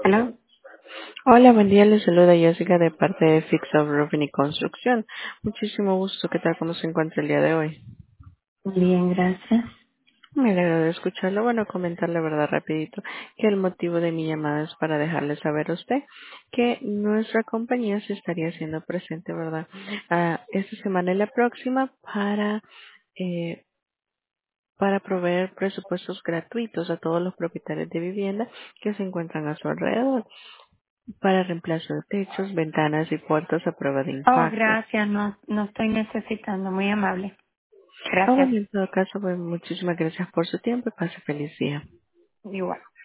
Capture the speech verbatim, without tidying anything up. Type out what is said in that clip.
Hello. Hola, buen día. Les saluda Jessica de parte de Fix Up Roofing y Construcción. Muchísimo gusto. ¿Qué tal? ¿Cómo se encuentra el día de hoy? Bien, gracias. Me alegro de escucharlo. Bueno, comentar la verdad rapidito que el motivo de mi llamada es para dejarle saber a usted que nuestra compañía se estaría haciendo presente, ¿verdad? Ah, esta semana y la próxima para eh, para proveer presupuestos gratuitos a todos los propietarios de vivienda que se encuentran a su alrededor para reemplazo de techos, ventanas y puertas a prueba de Oh, impacto. gracias. No, no estoy necesitando. Muy amable. Ah, Gracias. bueno, en todo caso, pues muchísimas gracias por su tiempo y pase feliz día. Igual.